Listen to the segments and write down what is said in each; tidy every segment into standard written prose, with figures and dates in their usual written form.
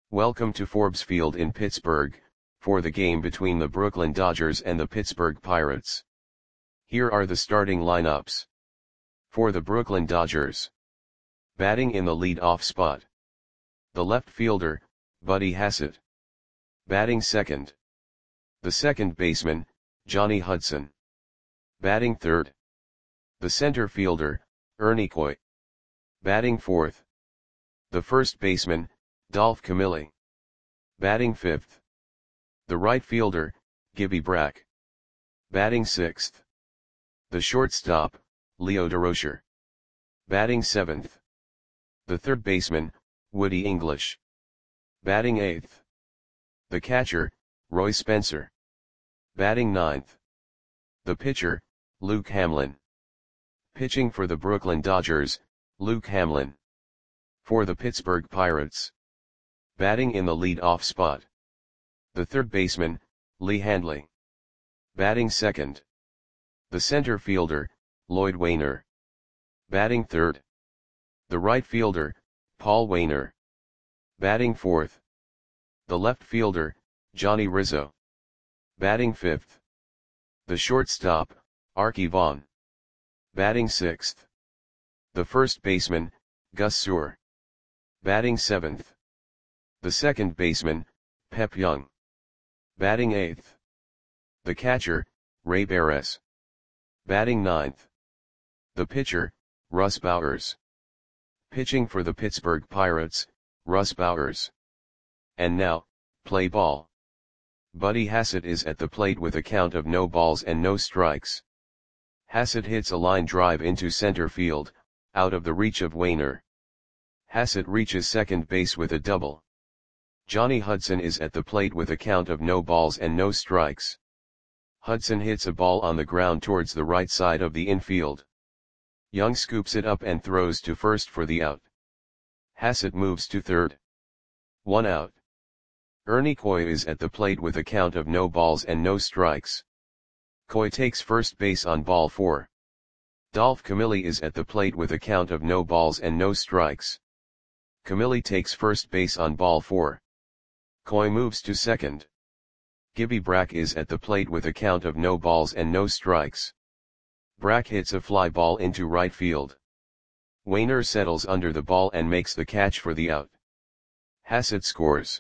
Welcome to Forbes Field in Pittsburgh, for the game between the Brooklyn Dodgers and the Pittsburgh Pirates. Here are the starting lineups. For the Brooklyn Dodgers. Batting in the lead-off spot. The left fielder, Buddy Hassett. Batting second. The second baseman, Johnny Hudson. Batting third. The center fielder, Ernie Coy. Batting fourth. The first baseman, Dolph Camilli. Batting fifth. The right fielder, Gibby Brack. Batting sixth. The shortstop, Leo Durocher. Batting seventh. The third baseman, Woody English. Batting eighth. The catcher, Roy Spencer. Batting ninth. The pitcher, Luke Hamlin. Pitching for the Brooklyn Dodgers, Luke Hamlin. For the Pittsburgh Pirates. Batting in the lead-off spot. The third baseman, Lee Handley. Batting second. The center fielder, Lloyd Wainer. Batting third. The right fielder, Paul Wainer. Batting fourth. The left fielder, Johnny Rizzo. Batting fifth. The shortstop, Arky Vaughan. Batting sixth. The first baseman, Gus Sewell. Batting seventh. The second baseman, Pep Young. Batting eighth. The catcher, Ray Barres. Batting ninth. The pitcher, Russ Bowers. Pitching for the Pittsburgh Pirates, Russ Bowers. And now, play ball. Buddy Hassett is at the plate with a count of no balls and no strikes. Hassett hits a line drive into center field, out of the reach of Wainer. Hassett reaches second base with a double. Johnny Hudson is at the plate with a count of no balls and no strikes. Hudson hits a ball on the ground towards the right side of the infield. Young scoops it up and throws to first for the out. Hassett moves to third. 1 out. Ernie Coy is at the plate with a count of no balls and no strikes. Coy takes first base on ball 4. Dolph Camilli is at the plate with a count of no balls and no strikes. Camilli takes first base on ball 4. Coy moves to second. Gibby Brack is at the plate with a count of no balls and no strikes. Brack hits a fly ball into right field. Wainer settles under the ball and makes the catch for the out. Hassett scores.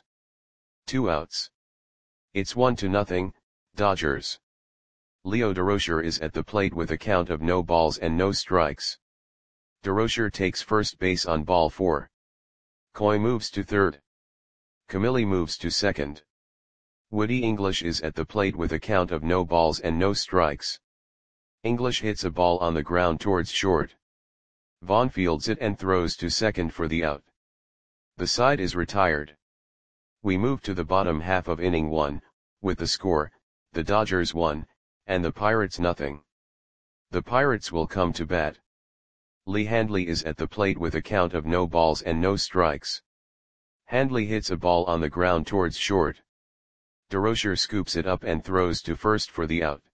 2 outs. It's 1-0, Dodgers. Leo Durocher is at the plate with a count of no balls and no strikes. Durocher takes first base on ball 4. Coy moves to third. Camilli moves to second. Woody English is at the plate with a count of no balls and no strikes. English hits a ball on the ground towards short. Vaughan fields it and throws to second for the out. The side is retired. We move to the bottom half of inning 1, with the score, the Dodgers 1, and the Pirates 0. The Pirates will come to bat. Lee Handley is at the plate with a count of no balls and no strikes. Handley hits a ball on the ground towards short. Durocher scoops it up and throws to first for the out.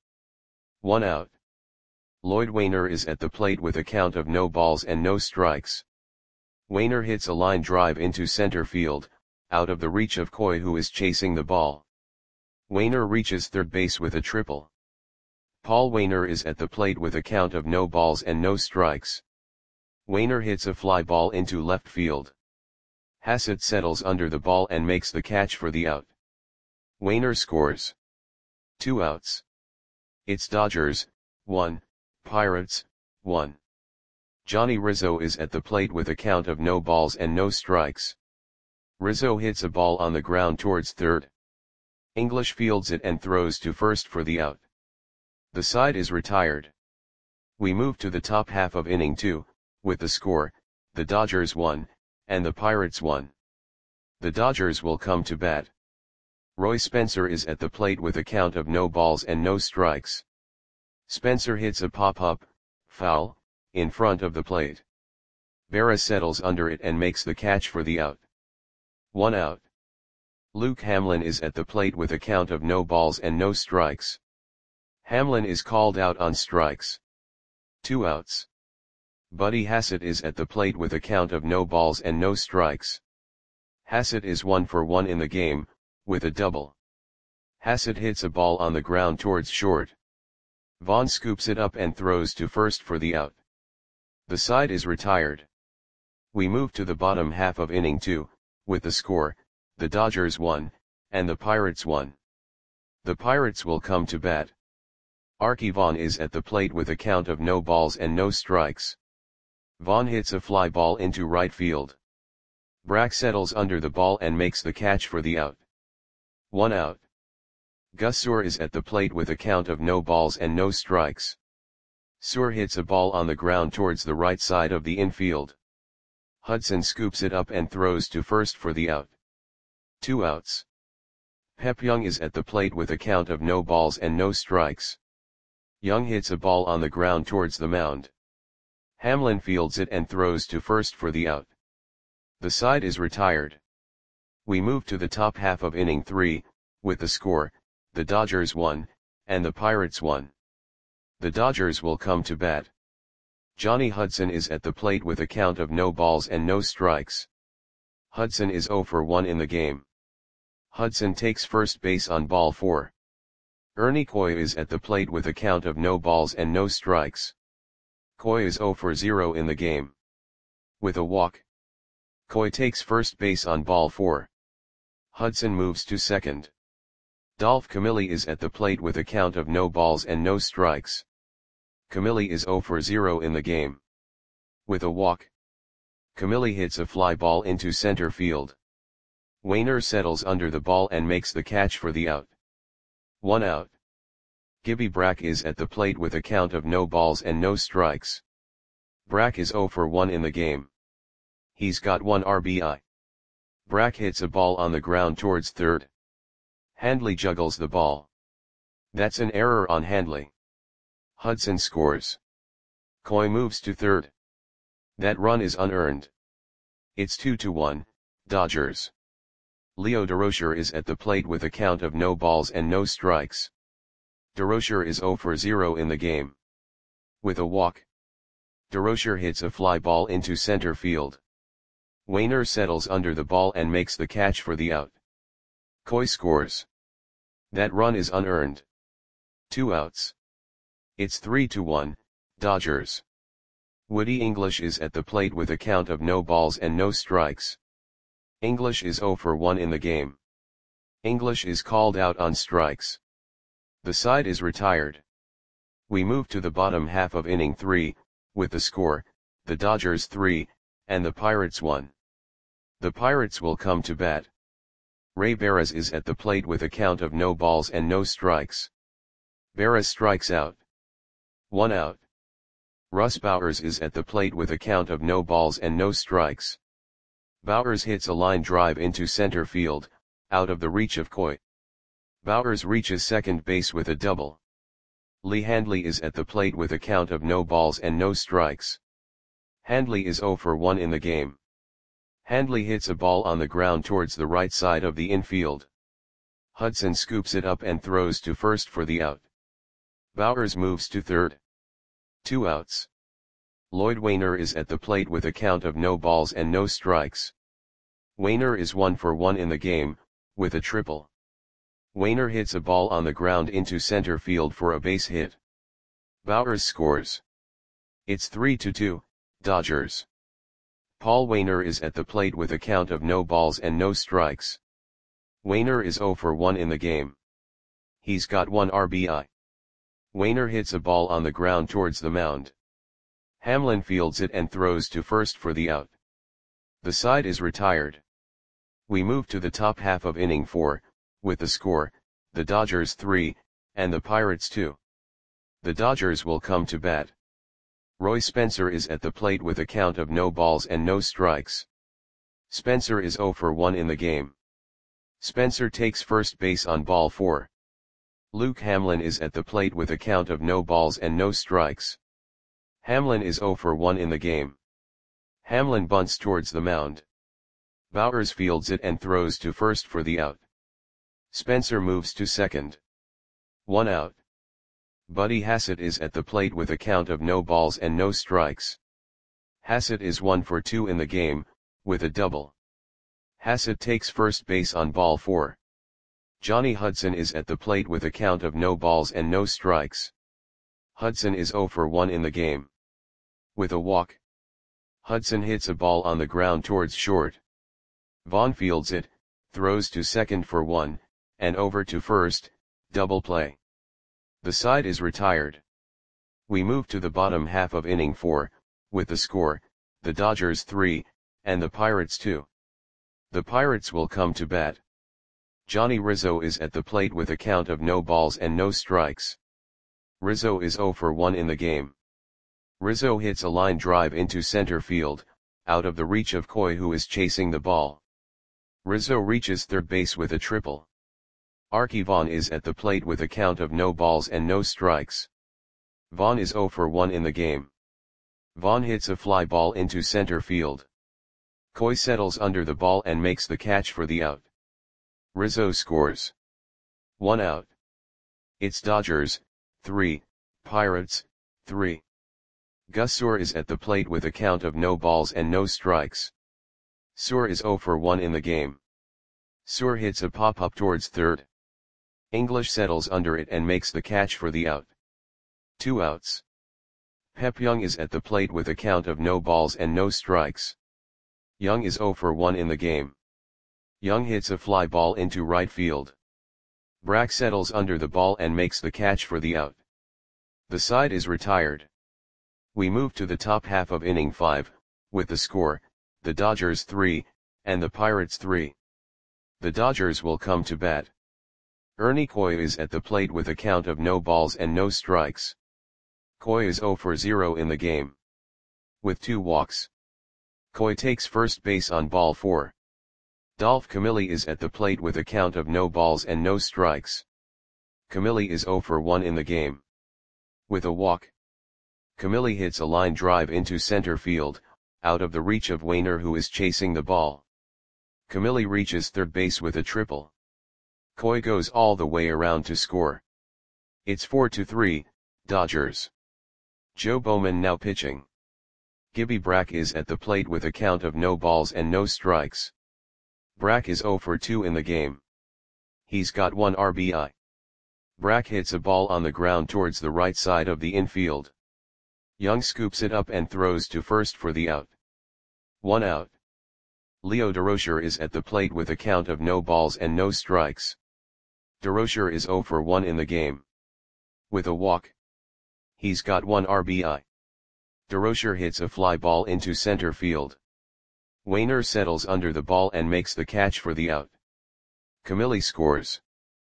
1 out. Lloyd Wainer is at the plate with a count of no balls and no strikes. Wainer hits a line drive into center field, out of the reach of Coy, who is chasing the ball. Wainer reaches third base with a triple. Paul Wainer is at the plate with a count of no balls and no strikes. Wainer hits a fly ball into left field. Hassett settles under the ball and makes the catch for the out. Wainer scores. 2 outs. It's Dodgers 1, Pirates 1. Johnny Rizzo is at the plate with a count of no balls and no strikes. Rizzo hits a ball on the ground towards third. English fields it and throws to first for the out. The side is retired. We move to the top half of inning 2, with the score, the Dodgers 1, and the Pirates 1. The Dodgers will come to bat. Roy Spencer is at the plate with a count of no balls and no strikes. Spencer hits a pop-up, foul, in front of the plate. Barres settles under it and makes the catch for the out. 1 out. Luke Hamlin is at the plate with a count of no balls and no strikes. Hamlin is called out on strikes. 2 outs. Buddy Hassett is at the plate with a count of no balls and no strikes. Hassett is 1 for 1 in the game, with a double. Hassett hits a ball on the ground towards short. Vaughn scoops it up and throws to first for the out. The side is retired. We move to the bottom half of inning 2, with the score, the Dodgers 1, and the Pirates 1. The Pirates will come to bat. Archie Vaughn is at the plate with a count of no balls and no strikes. Vaughn hits a fly ball into right field. Brack settles under the ball and makes the catch for the out. 1 out. Gus Suhr is at the plate with a count of no balls and no strikes. Suhr hits a ball on the ground towards the right side of the infield. Hudson scoops it up and throws to first for the out. 2 outs. Pep Young is at the plate with a count of no balls and no strikes. Young hits a ball on the ground towards the mound. Hamlin fields it and throws to first for the out. The side is retired. We move to the top half of inning 3, with the score, the Dodgers 1, and the Pirates 1. The Dodgers will come to bat. Johnny Hudson is at the plate with a count of no balls and no strikes. Hudson is 0 for 1 in the game. Hudson takes first base on ball 4. Ernie Coy is at the plate with a count of no balls and no strikes. Coy is 0 for 0 in the game. With a walk. Coy takes first base on ball 4. Hudson moves to second. Dolph Camilli is at the plate with a count of no balls and no strikes. Camilli is 0 for 0 in the game. With a walk. Camilli hits a fly ball into center field. Wainer settles under the ball and makes the catch for the out. 1 out. Gibby Brack is at the plate with a count of no balls and no strikes. Brack is 0 for 1 in the game. He's got 1 RBI. Brack hits a ball on the ground towards third. Handley juggles the ball. That's an error on Handley. Hudson scores. Coy moves to third. That run is unearned. It's 2-1, Dodgers. Leo Durocher is at the plate with a count of no balls and no strikes. Durocher is 0 for 0 in the game. With a walk. Durocher hits a fly ball into center field. Wainer settles under the ball and makes the catch for the out. Coy scores. That run is unearned. 2 outs. It's 3-1, Dodgers. Woody English is at the plate with a count of no balls and no strikes. English is 0 for 1 in the game. English is called out on strikes. The side is retired. We move to the bottom half of inning 3, with the score, the Dodgers 3, and the Pirates 1. The Pirates will come to bat. Ray Barras is at the plate with a count of no balls and no strikes. Barras strikes out. 1 out. Russ Bowers is at the plate with a count of no balls and no strikes. Bowers hits a line drive into center field, out of the reach of Coy. Bowers reaches second base with a double. Lee Handley is at the plate with a count of no balls and no strikes. Handley is 0 for 1 in the game. Handley hits a ball on the ground towards the right side of the infield. Hudson scoops it up and throws to first for the out. Bowers moves to third. 2 outs. Lloyd Wainer is at the plate with a count of no balls and no strikes. Wainer is 1 for 1 in the game, with a triple. Wainer hits a ball on the ground into center field for a base hit. Bowers scores. It's 3-2, Dodgers. Paul Wainer is at the plate with a count of no balls and no strikes. Wainer is 0 for 1 in the game. He's got 1 RBI. Wainer hits a ball on the ground towards the mound. Hamlin fields it and throws to first for the out. The side is retired. We move to the top half of inning 4, with the score, the Dodgers 3, and the Pirates 2. The Dodgers will come to bat. Roy Spencer is at the plate with a count of no balls and no strikes. Spencer is 0 for 1 in the game. Spencer takes first base on ball 4. Luke Hamlin is at the plate with a count of no balls and no strikes. Hamlin is 0 for 1 in the game. Hamlin bunts towards the mound. Bowers fields it and throws to first for the out. Spencer moves to second. 1 out. Buddy Hassett is at the plate with a count of no balls and no strikes. Hassett is 1 for 2 in the game, with a double. Hassett takes first base on ball 4. Johnny Hudson is at the plate with a count of no balls and no strikes. Hudson is 0 for 1 in the game. With a walk, Hudson hits a ball on the ground towards short. Vaughn fields it, throws to second for 1, and over to first, double play. The side is retired. We move to the bottom half of inning 4, with the score, the Dodgers 3, and the Pirates 2. The Pirates will come to bat. Johnny Rizzo is at the plate with a count of no balls and no strikes. Rizzo is 0 for 1 in the game. Rizzo hits a line drive into center field, out of the reach of Coy, who is chasing the ball. Rizzo reaches third base with a triple. Arky Vaughan is at the plate with a count of no balls and no strikes. Vaughan is 0 for 1 in the game. Vaughan hits a fly ball into center field. Coy settles under the ball and makes the catch for the out. Rizzo scores. 1 out. It's Dodgers 3, Pirates 3. Gus Suhr is at the plate with a count of no balls and no strikes. Suhr is 0 for 1 in the game. Suhr hits a pop-up towards third. English settles under it and makes the catch for the out. 2 outs. Pep Young is at the plate with a count of no balls and no strikes. Young is 0 for 1 in the game. Young hits a fly ball into right field. Brack settles under the ball and makes the catch for the out. The side is retired. We move to the top half of inning 5, with the score, the Dodgers 3, and the Pirates 3. The Dodgers will come to bat. Ernie Coy is at the plate with a count of no balls and no strikes. Coy is 0 for 0 in the game. With 2 walks. Coy takes first base on ball 4. Dolph Camilli is at the plate with a count of no balls and no strikes. Camilli is 0 for 1 in the game. With a walk, Camilli hits a line drive into center field, out of the reach of Wainer, who is chasing the ball. Camilli reaches third base with a triple. Coy goes all the way around to score. It's 4-3, Dodgers. Joe Bowman now pitching. Gibby Brack is at the plate with a count of no balls and no strikes. Brack is 0 for 2 in the game. He's got 1 RBI. Brack hits a ball on the ground towards the right side of the infield. Young scoops it up and throws to first for the out. 1 out. Leo Durocher is at the plate with a count of no balls and no strikes. Durocher is 0 for 1 in the game. With a walk, he's got 1 RBI. Durocher hits a fly ball into center field. Wainer settles under the ball and makes the catch for the out. Camilli scores.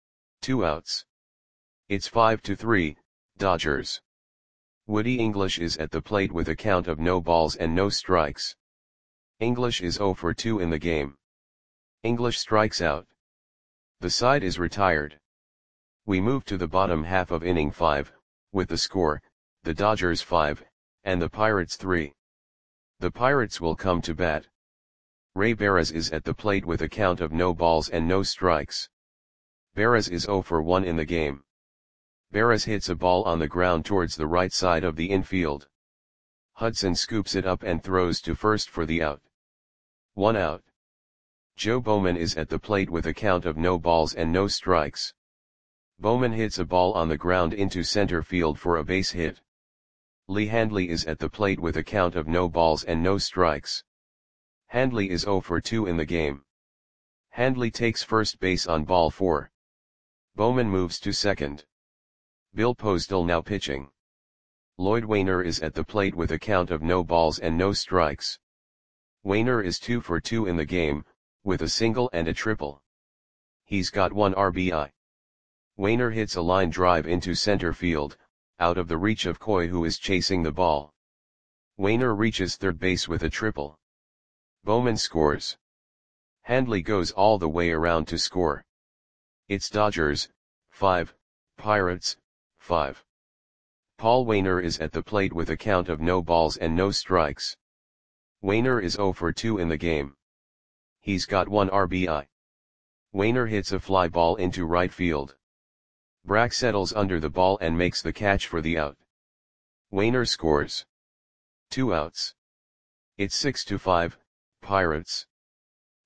2 outs. It's 5-3, Dodgers. Woody English is at the plate with a count of no balls and no strikes. English is 0 for 2 in the game. English strikes out. The side is retired. We move to the bottom half of inning 5, with the score, the Dodgers 5, and the Pirates 3. The Pirates will come to bat. Ray Barras is at the plate with a count of no balls and no strikes. Barras is 0 for 1 in the game. Barras hits a ball on the ground towards the right side of the infield. Hudson scoops it up and throws to first for the out. 1 out. Joe Bowman is at the plate with a count of no balls and no strikes. Bowman hits a ball on the ground into center field for a base hit. Lee Handley is at the plate with a count of no balls and no strikes. Handley is 0 for 2 in the game. Handley takes first base on ball 4. Bowman moves to second. Bill Postal now pitching. Lloyd Wainer is at the plate with a count of no balls and no strikes. Wainer is 2 for 2 in the game, with a single and a triple. He's got 1 RBI. Wainer hits a line drive into center field, out of the reach of Coy, who is chasing the ball. Wainer reaches third base with a triple. Bowman scores. Handley goes all the way around to score. It's Dodgers 5, Pirates 5. Paul Wainer is at the plate with a count of no balls and no strikes. Wainer is 0 for 2 in the game. He's got 1 RBI. Wainer hits a fly ball into right field. Brack settles under the ball and makes the catch for the out. Wainer scores. 2 outs. It's 6-5, Pirates.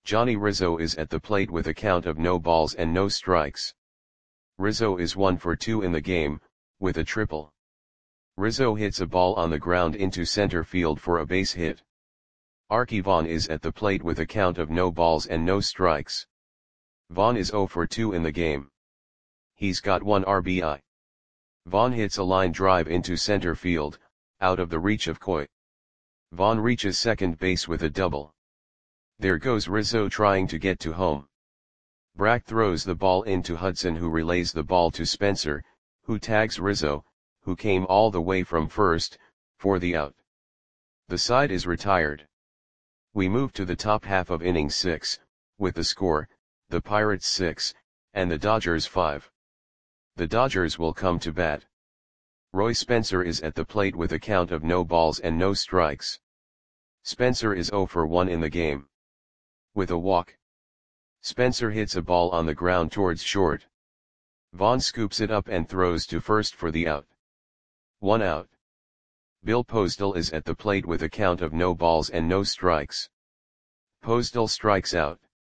Johnny Rizzo is at the plate with a count of no balls and no strikes. Rizzo is 1 for 2 in the game, with a triple. Rizzo hits a ball on the ground into center field for a base hit. Arky Vaughan is at the plate with a count of no balls and no strikes. Vaughan is 0 for 2 in the game. He's got 1 RBI. Vaughan hits a line drive into center field, out of the reach of Coy. Vaughan reaches second base with a double. There goes Rizzo trying to get to home. Brack throws the ball into Hudson, who relays the ball to Spencer, who tags Rizzo, who came all the way from first, for the out. The side is retired. We move to the top half of inning 6, with the score, the Pirates 6, and the Dodgers 5. The Dodgers will come to bat. Roy Spencer is at the plate with a count of no balls and no strikes. Spencer is 0 for 1 in the game. With a walk. Spencer hits a ball on the ground towards short. Vaughan scoops it up and throws to first for the out. 1 out. Bill Postal is at the plate with a count of no balls and no strikes. Postal strikes out.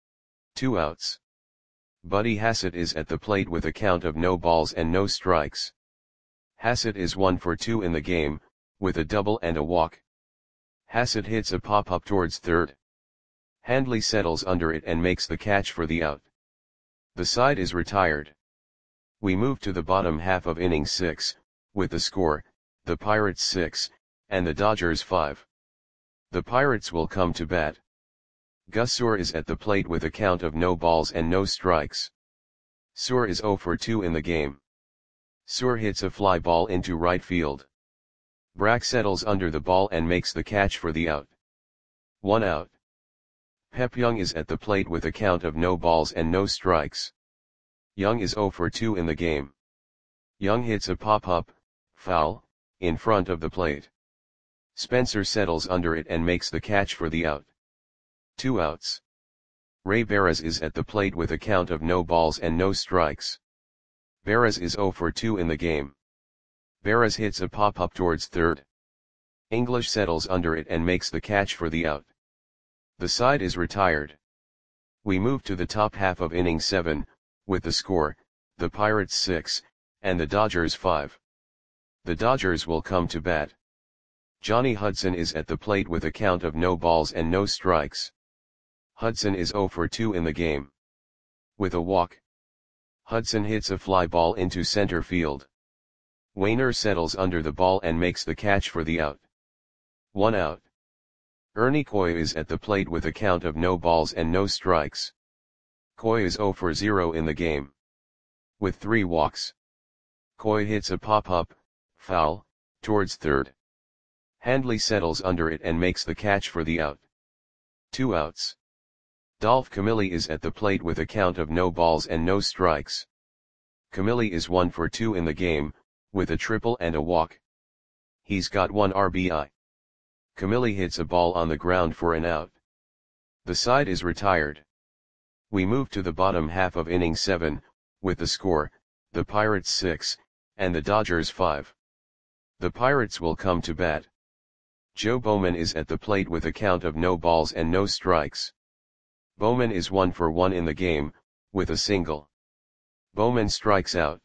2 outs. Buddy Hassett is at the plate with a count of no balls and no strikes. Hassett is 1 for 2 in the game, with a double and a walk. Hassett hits a pop-up towards third. Handley settles under it and makes the catch for the out. The side is retired. We move to the bottom half of inning 6, with the score, the Pirates 6, and the Dodgers 5. The Pirates will come to bat. Gus Suhr is at the plate with a count of no balls and no strikes. Suhr is 0 for 2 in the game. Suhr hits a fly ball into right field. Brack settles under the ball and makes the catch for the out. 1 out. Pep Young is at the plate with a count of no balls and no strikes. Young is 0 for 2 in the game. Young hits a pop-up, foul, in front of the plate. Spencer settles under it and makes the catch for the out. 2 outs. Ray Barras is at the plate with a count of no balls and no strikes. Barras is 0 for 2 in the game. Barras hits a pop-up towards third. English settles under it and makes the catch for the out. The side is retired. We move to the top half of inning 7, with the score, the Pirates 6, and the Dodgers 5. The Dodgers will come to bat. Johnny Hudson is at the plate with a count of no balls and no strikes. Hudson is 0 for 2 in the game. With a walk. Hudson hits a fly ball into center field. Wainer settles under the ball and makes the catch for the out. 1 out. Ernie Coy is at the plate with a count of no balls and no strikes. Coy is 0 for 0 in the game. With 3 walks. Coy hits a pop-up, foul, towards third. Handley settles under it and makes the catch for the out. 2 outs. Dolph Camilli is at the plate with a count of no balls and no strikes. Camilli is 1 for 2 in the game, with a triple and a walk. He's got 1 RBI. Camilli hits a ball on the ground for an out. The side is retired. We move to the bottom half of inning 7, with the score, the Pirates 6, and the Dodgers 5. The Pirates will come to bat. Joe Bowman is at the plate with a count of no balls and no strikes. Bowman is 1 for 1 in the game, with a single. Bowman strikes out.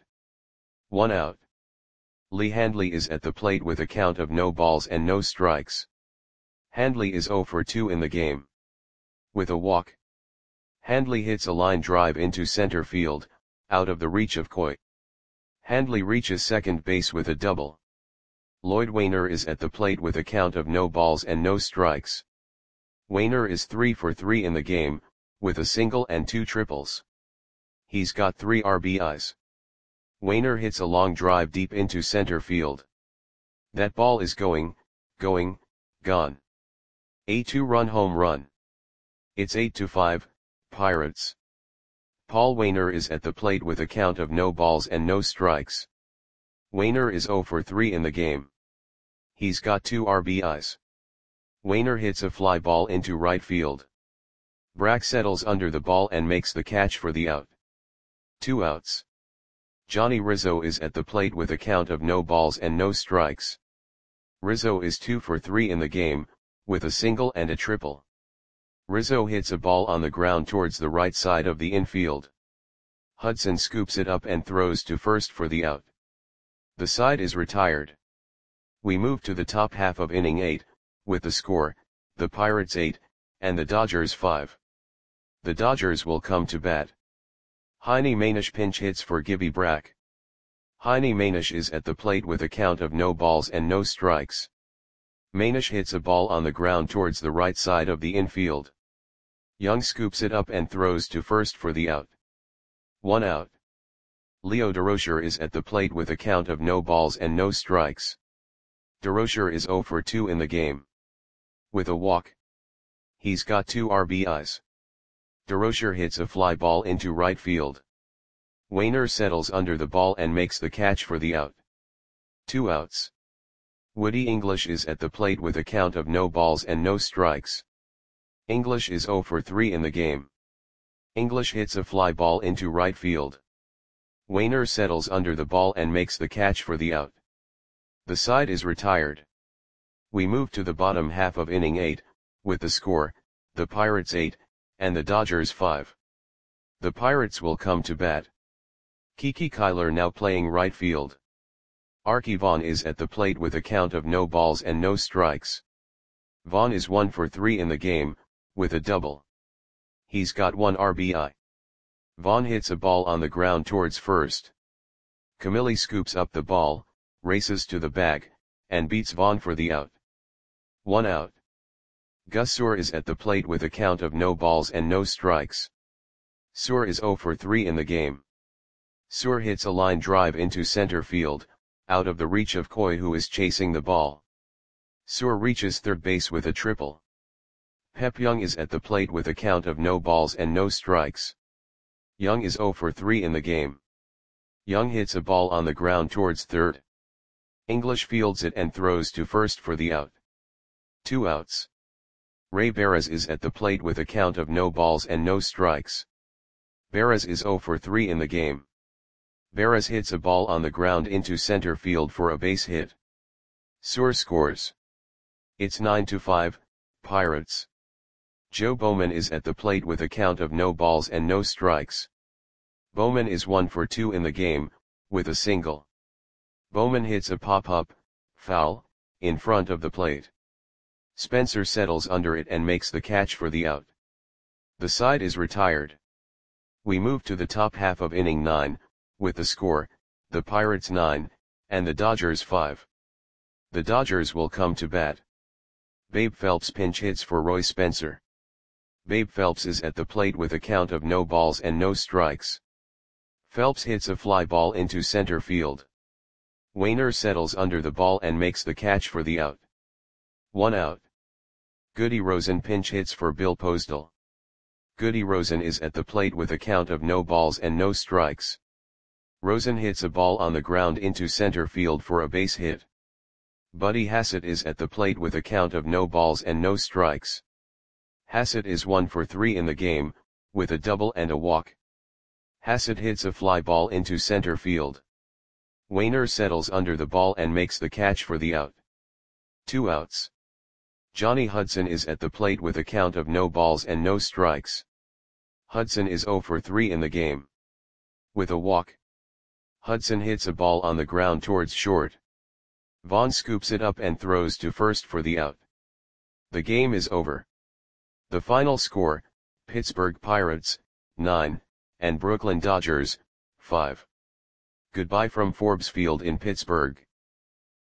1 out. Lee Handley is at the plate with a count of no balls and no strikes. Handley is 0 for 2 in the game. With a walk. Handley hits a line drive into center field, out of the reach of Coy. Handley reaches second base with a double. Lloyd Wainer is at the plate with a count of no balls and no strikes. Wainer is 3 for 3 in the game, with a single and 2 triples. He's got 3 RBIs. Wainer hits a long drive deep into center field. That ball is going, gone. A 2-run home run. It's 8-5, Pirates. Paul Wainer is at the plate with a count of no balls and no strikes. Wainer is 0 for 3 in the game. He's got 2 RBIs. Wainer hits a fly ball into right field. Brack settles under the ball and makes the catch for the out. 2 outs. Johnny Rizzo is at the plate with a count of no balls and no strikes. Rizzo is 2 for 3 in the game, with a single and a triple. Rizzo hits a ball on the ground towards the right side of the infield. Hudson scoops it up and throws to first for the out. The side is retired. We move to the top half of inning 8, with the score, the Pirates 8, and the Dodgers 5. The Dodgers will come to bat. Heinie Mainisch pinch hits for Gibby Brack. Heinie Mainisch is at the plate with a count of no balls and no strikes. Mainisch hits a ball on the ground towards the right side of the infield. Young scoops it up and throws to first for the out. 1 out. Leo Durocher is at the plate with a count of no balls and no strikes. Durocher is 0 for 2 in the game. With a walk. He's got 2 RBIs. Durocher hits a fly ball into right field. Wainer settles under the ball and makes the catch for the out. 2 outs. Woody English is at the plate with a count of no balls and no strikes. English is 0 for 3 in the game. English hits a fly ball into right field. Wainer settles under the ball and makes the catch for the out. The side is retired. We move to the bottom half of inning 8, with the score, the Pirates 8, and the Dodgers 5. The Pirates will come to bat. Kiki Kyler now playing right field. Arky Vaughan is at the plate with a count of no balls and no strikes. Vaughan is 1 for 3 in the game, with a double. He's got 1 RBI. Vaughan hits a ball on the ground towards first. Camilli scoops up the ball, races to the bag, and beats Vaughan for the out. 1 out. Gus Suhr is at the plate with a count of no balls and no strikes. Suhr is 0 for 3 in the game. Suhr hits a line drive into center field, out of the reach of Coy, who is chasing the ball. Suhr reaches third base with a triple. Pep Young is at the plate with a count of no balls and no strikes. Young is 0 for 3 in the game. Young hits a ball on the ground towards third. English fields it and throws to first for the out. 2 outs. Ray Barres is at the plate with a count of no balls and no strikes. Barres is 0 for 3 in the game. Barres hits a ball on the ground into center field for a base hit. Suhr scores. It's 9-5, Pirates. Joe Bowman is at the plate with a count of no balls and no strikes. Bowman is 1 for 2 in the game, with a single. Bowman hits a pop-up, foul, in front of the plate. Spencer settles under it and makes the catch for the out. The side is retired. We move to the top half of inning 9, with the score, the Pirates 9, and the Dodgers 5. The Dodgers will come to bat. Babe Phelps pinch hits for Roy Spencer. Babe Phelps is at the plate with a count of no balls and no strikes. Phelps hits a fly ball into center field. Wainer settles under the ball and makes the catch for the out. 1 out. Goody Rosen pinch hits for Bill Postal. Goody Rosen is at the plate with a count of no balls and no strikes. Rosen hits a ball on the ground into center field for a base hit. Buddy Hassett is at the plate with a count of no balls and no strikes. Hassett is 1 for 3 in the game, with a double and a walk. Hassett hits a fly ball into center field. Wainer settles under the ball and makes the catch for the out. 2 outs. Johnny Hudson is at the plate with a count of no balls and no strikes. Hudson is 0 for 3 in the game. With a walk. Hudson hits a ball on the ground towards short. Vaughn scoops it up and throws to first for the out. The game is over. The final score, Pittsburgh Pirates, 9, and Brooklyn Dodgers, 5. Goodbye from Forbes Field in Pittsburgh.